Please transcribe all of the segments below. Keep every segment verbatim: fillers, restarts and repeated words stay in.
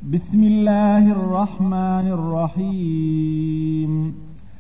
بسم الله الرحمن الرحيم.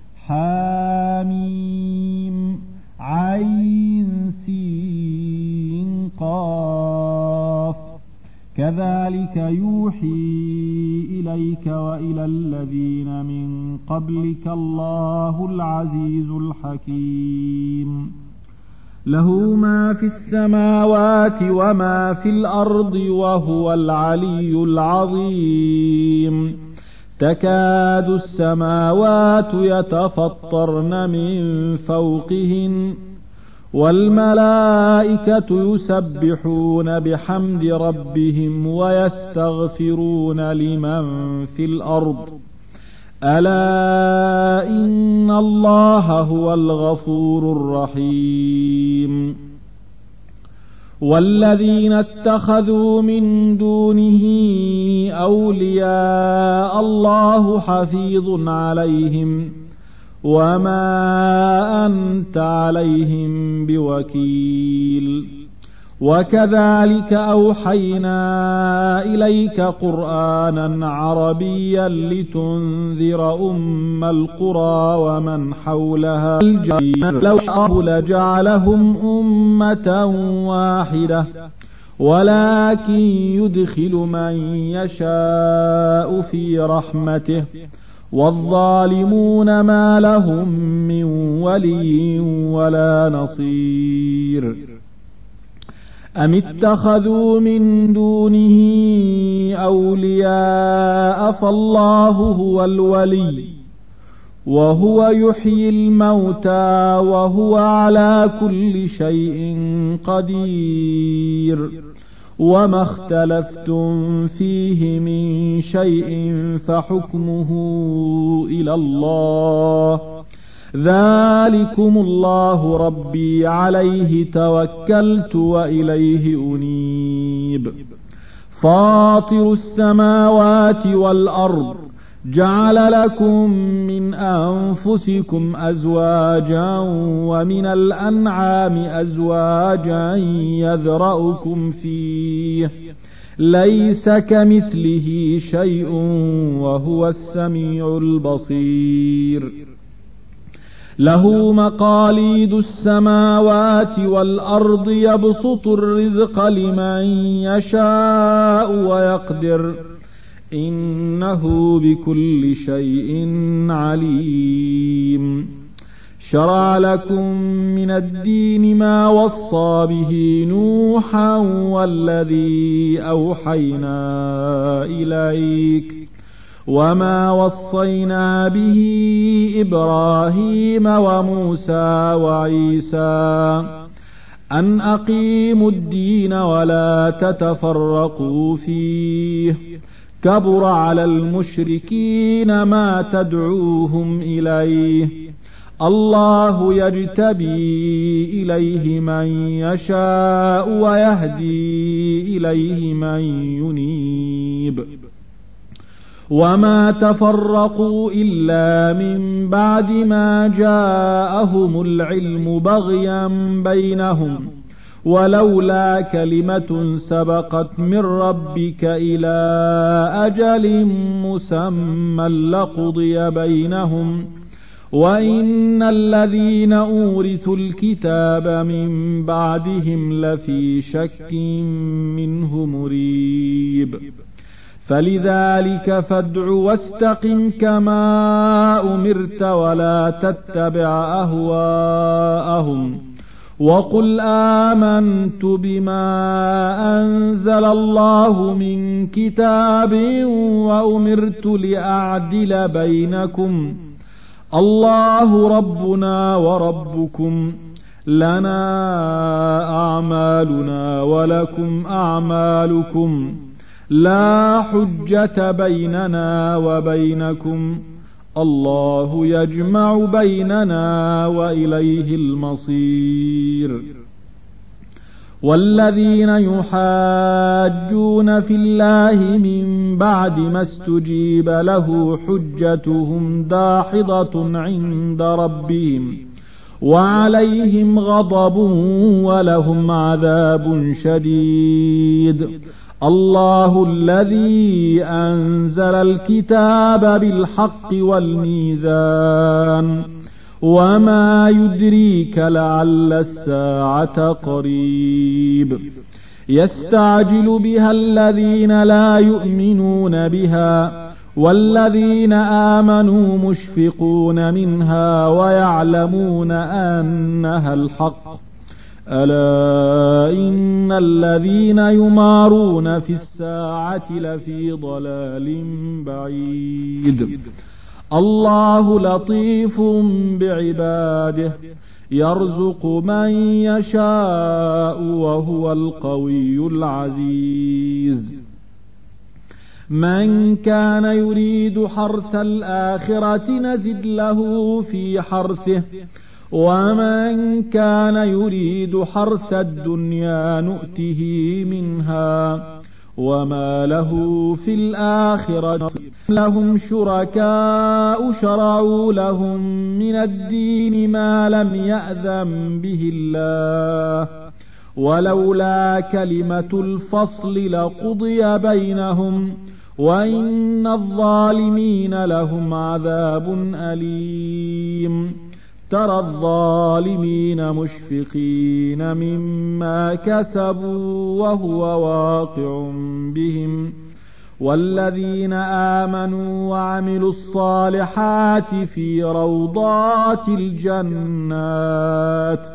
حاميم عين سين قاف. كذلك يوحي إليك وإلى الذين من قبلك الله العزيز الحكيم. له ما في السماوات وما في الأرض وهو العلي العظيم. تكاد السماوات يتفطرن من فوقهن والملائكة يسبحون بحمد ربهم ويستغفرون لمن في الأرض. ألا إن الله هو الغفور الرحيم. والذين اتخذوا من دونه أولياء الله حفيظ عليهم وما أنت عليهم بوكيل. وكذلك أوحينا إليك قرآنا عربيا لتنذر أم القرى ومن حولها. لو شاء لجعلهم أمة واحدة ولكن يدخل من يشاء في رحمته والظالمون ما لهم من ولي ولا نصير. أم اتخذوا من دونه أولياء فالله هو الولي وهو يحيي الموتى وهو على كل شيء قدير. وما اختلفتم فيه من شيء فحكمه إلى الله. ذلكم الله ربي عليه توكلت وإليه أنيب. فاطر السماوات والأرض جعل لكم من أنفسكم أزواجا ومن الأنعام أزواجا يذرأكم فيه ليس كمثله شيء وهو السميع البصير. له مقاليد السماوات والأرض يبسط الرزق لمن يشاء ويقدر إنه بكل شيء عليم. شرع لكم من الدين ما وصى به نوحا والذي أوحينا إليك وما وصينا به إبراهيم وموسى وعيسى أن أقيموا الدين ولا تتفرقوا فيه. كبر على المشركين ما تدعوهم إليه. الله يجتبي إليه من يشاء ويهدي إليه من ينيب. وما تفرقوا إلا من بعد ما جاءهم العلم بغيا بينهم ولولا كلمة سبقت من ربك إلى أجل مسمى لقضي بينهم وإن الذين أورثوا الكتاب من بعدهم لفي شك منه مريب. فلذلك فادع واستقم كما أمرت ولا تتبع أهواءهم وقل آمنت بما أنزل الله من كتاب وأمرت لأعدل بينكم الله ربنا وربكم لنا أعمالنا ولكم أعمالكم لا حجة بيننا وبينكم الله يجمع بيننا وإليه المصير. والذين يحاجون في الله من بعد ما استجيب له حجتهم داحضة عند ربهم وعليهم غضب ولهم عذاب شديد. الله الذي أنزل الكتاب بالحق والميزان وما يدريك لعل الساعة قريب يستعجل بها الذين لا يؤمنون بها والذين آمنوا مشفقون منها ويعلمون أنها الحق ألا إن الذين يمارون في الساعة لفي ضلال بعيد الله لطيف بعباده يرزق من يشاء وهو القوي العزيز من كان يريد حرث الآخرة نزد له في حرثه ومن كان يريد حرث الدنيا نؤته منها وما له في الآخرة لهم شركاء شرعوا لهم من الدين ما لم يأذن به الله ولولا كلمة الفصل لقضي بينهم وإن الظالمين لهم عذاب أليم ترى الظالمين مشفقين مما كسبوا وهو واقع بهم والذين آمنوا وعملوا الصالحات في روضات الجنات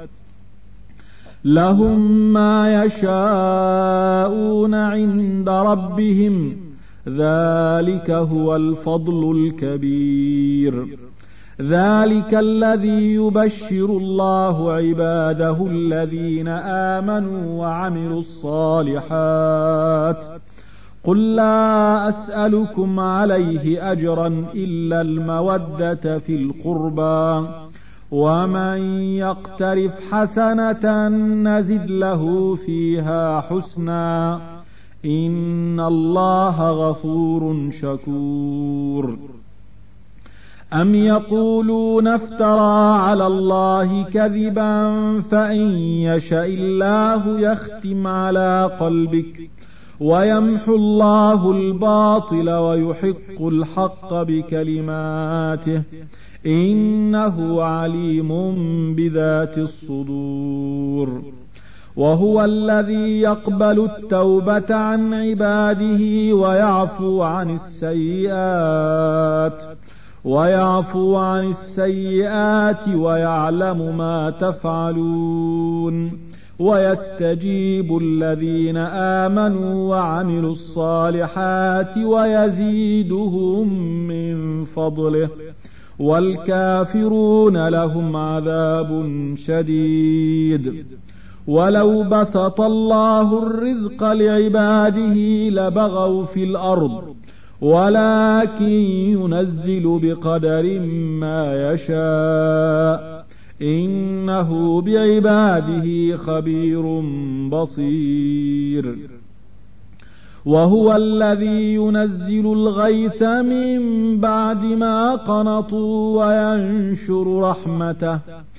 لهم ما يشاءون عند ربهم ذلك هو الفضل الكبير ذلك الذي يبشر الله عباده الذين آمنوا وعملوا الصالحات قل لا أسألكم عليه أجرا إلا المودة في القربى ومن يقترف حسنة نزد له فيها حسنا إن الله غفور شكور أم يقولون افترى على الله كذبا فإن يشاء الله يختم على قلبك ويمحو الله الباطل ويحق الحق بكلماته إنه عليم بذات الصدور وهو الذي يقبل التوبة عن عباده ويعفو عن السيئات ويعفو عن السيئات ويعلم ما تفعلون ويستجيب الذين آمنوا وعملوا الصالحات ويزيدهم من فضله والكافرون لهم عذاب شديد ولو بسط الله الرزق لعباده لبغوا في الأرض ولكن ينزل بقدر ما يشاء إنه بعباده خبير بصير وهو الذي ينزل الغيث من بعد ما قنطوا وينشر رحمته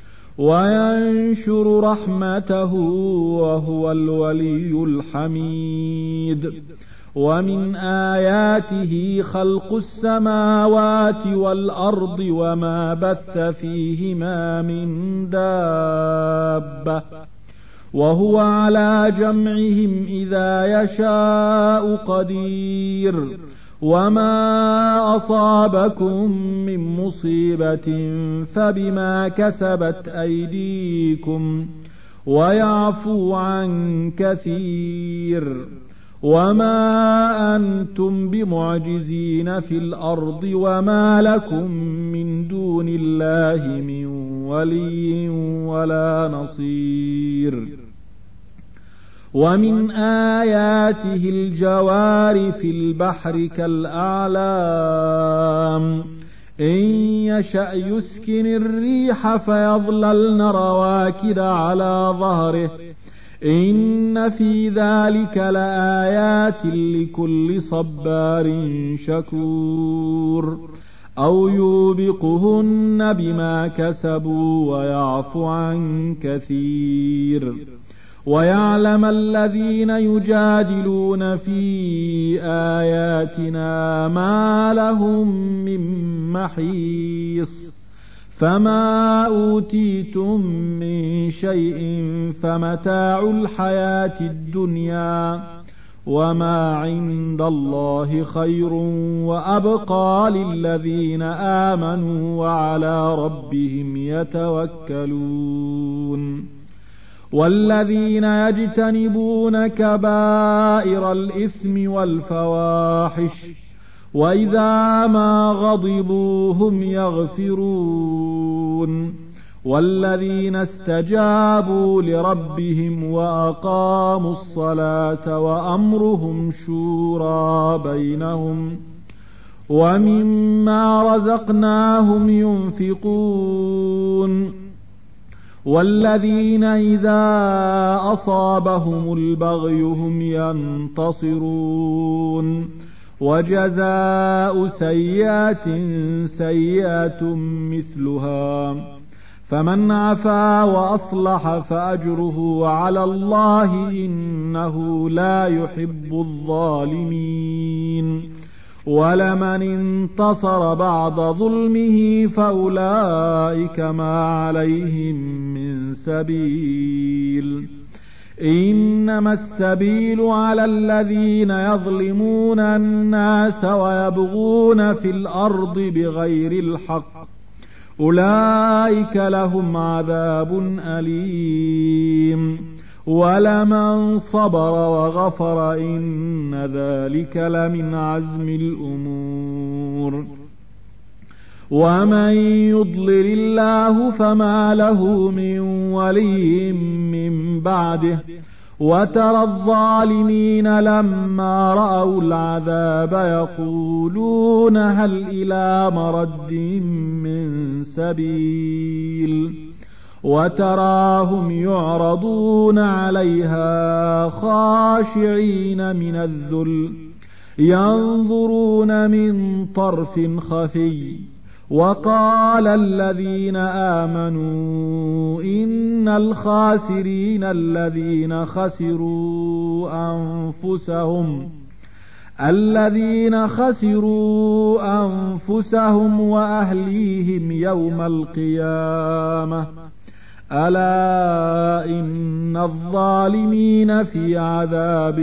وينشر رحمته وهو الولي الحميد ومن آياته خلق السماوات والأرض وما بث فيهما من دابة وهو على جمعهم إذا يشاء قدير وما أصابكم من مصيبة فبما كسبت أيديكم ويعفو عن كثير وما أنتم بمعجزين في الأرض وما لكم من دون الله من ولي ولا نصير ومن آياته الجوار في البحر كالأعلام إن يشأ يسكن الريح فيظللن رواكد على ظهره إن في ذلك لآيات لكل صبار شكور أو يوبقهن بما كسبوا ويعفو عن كثير ويعلم الذين يجادلون في آياتنا ما لهم من محيص فما أوتيتم من شيء فمتاع الحياة الدنيا وما عند الله خير وأبقى للذين آمنوا وعلى ربهم يتوكلون والذين يجتنبون كبائر الإثم والفواحش وإذا ما غضبوا هم يغفرون والذين استجابوا لربهم وأقاموا الصلاة وأمرهم شورى بينهم ومما رزقناهم ينفقون والذين إذا أصابهم البغي هم ينتصرون وجزاء سيئة سيئة مثلها فمن عفا وأصلح فأجره على الله إنه لا يحب الظالمين ولمن انتصر بعد ظلمه فأولئك ما عليهم من سبيل إنما السبيل على الذين يظلمون الناس ويبغون في الأرض بغير الحق أولئك لهم عذاب أليم ولمن صبر وغفر إن ذلك لمن عزم الأمور ومن يضلل الله فما له من ولي من بعده وترى الظالمين لما رأوا العذاب يقولون هل إلى مرد من سبيل وتراهم يعرضون عليها خاشعين من الذل ينظرون من طرف خفي وقال الذين آمنوا إن الخاسرين الذين خسروا أنفسهم الذين خسروا أنفسهم وأهليهم يوم القيامة ألا إن الظالمين في عذاب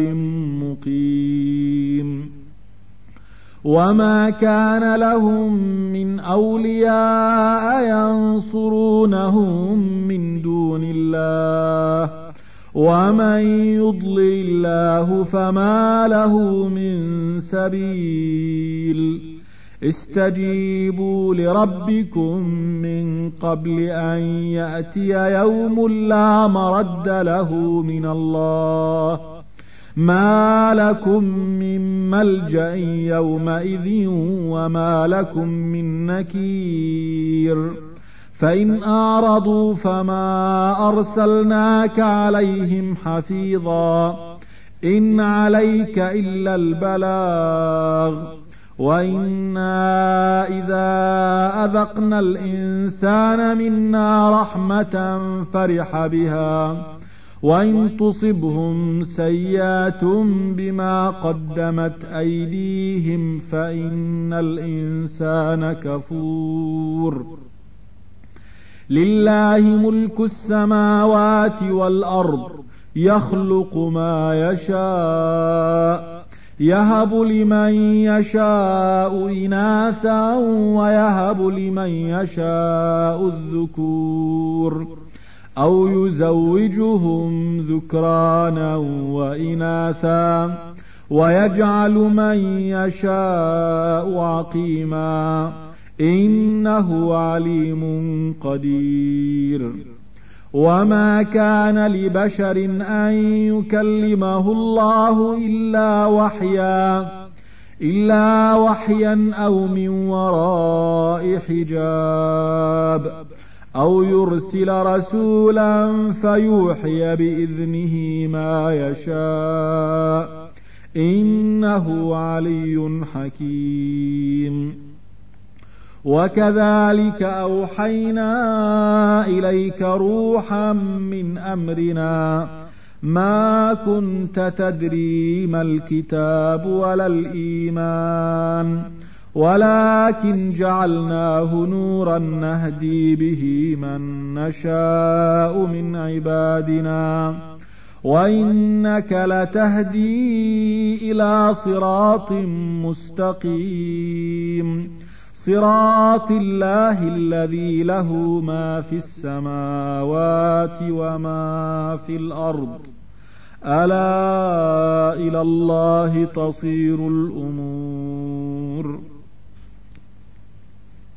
مقيم وما كان لهم من أولياء ينصرونهم من دون الله ومن يضلل الله فما له من سبيل استجيبوا لربكم من قبل أن يأتي يوم لا مرد له من الله ما لكم من ملجأ يومئذ وما لكم من نكير فإن أعرضوا فما أرسلناك عليهم حفيظا إن عليك إلا البلاغ وإنا إذا أذقنا الإنسان منا رحمة فرح بها وإن تصبهم سيئات بما قدمت أيديهم فإن الإنسان كفور لله ملك السماوات والأرض يخلق ما يشاء يهب لمن يشاء إناثا ويهب لمن يشاء الذكور أو يزوجهم ذكرانا وإناثا ويجعل من يشاء عقيما إنه عليم قدير وما كان لبشر أن يكلمه الله إلا وحيا إلا وحيا أو من وراء حجاب أو يرسل رسولا فيوحي بإذنه ما يشاء إنه علي حكيم وكذلك أوحينا إليك روحا من أمرنا ما كنت تدري ما الكتاب ولا الإيمان ولكن جعلناه نورا نهدي به من نشاء من عبادنا وإنك لتهدي إلى صراط مستقيم صراط الله الذي له ما في السماوات وما في الأرض ألا إلى الله تصير الأمور.